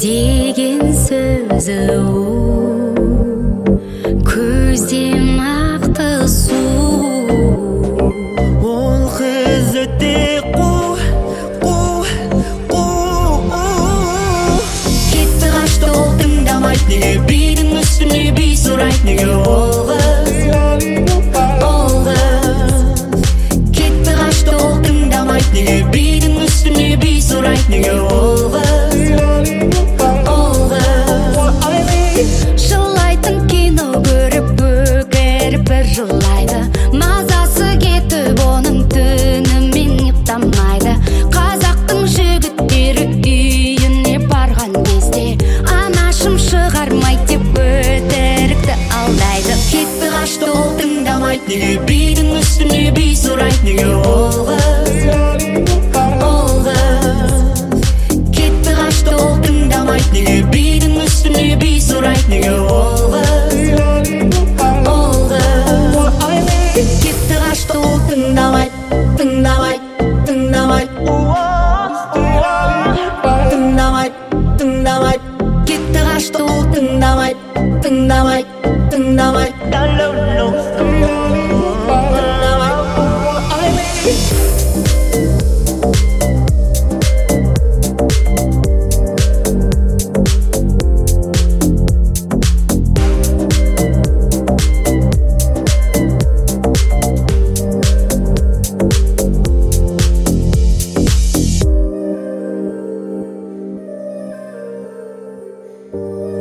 деген сөзі көзде мақты су. Ол қыз өте кетті қашты, ол тыңдамайды. Неге бидің үстіне би сұрайды? Неге ол қыз кетті қашты, ол тыңдамайды. Неге бидің үстіне би сұрайды? Неге ол қыз жылайтын кино көріп бөгеріп бір жылайды. Мазасы кетіп оның түнімен ұйықтамайды. Қазақтың жігіттері үйіне барған кезде анашым шығармайды деп өтірікті алдайды. кетті қашты, ол тыңдамайды. Неге бидің үстіне би сұрайды? Неге ол қыз кетті қашты, ол тыңдамайды. Неге бидің үстіне би сұрайды? Неге ол кетті қашты, ол тыңдамайды. Кетті қашты, ол тыңдамайды.